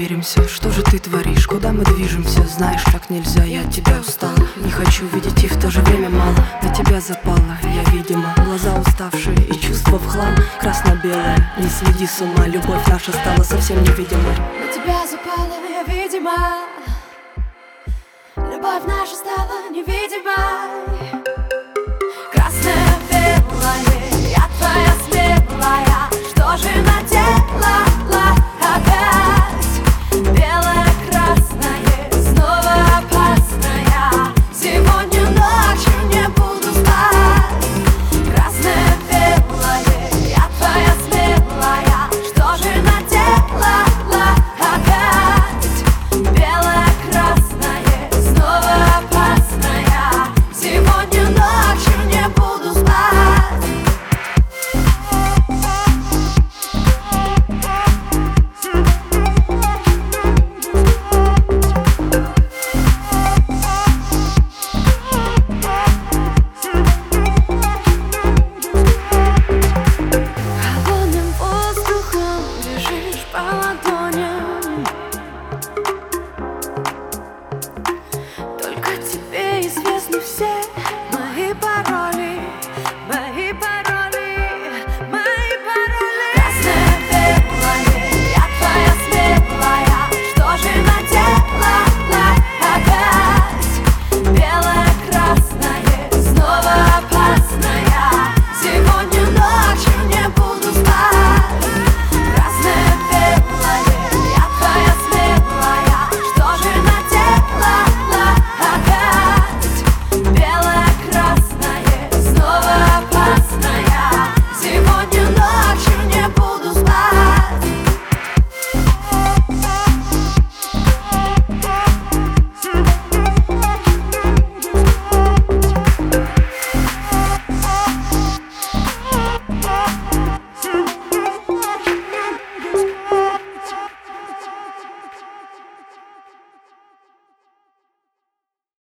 помиримся. Что же ты творишь, куда мы движемся? Знаешь, так нельзя, я от тебя устал. Не хочу видеть и в то же время мало. На тебя запала, я видимо. Глаза уставшие и чувства в хлам. Красно-белое, не сведи с ума. Любовь наша стала совсем невидимой. На тебя запала, я видимо. Любовь наша стала невидимой. Красное-белое, я твоя смелая. Что же наделала?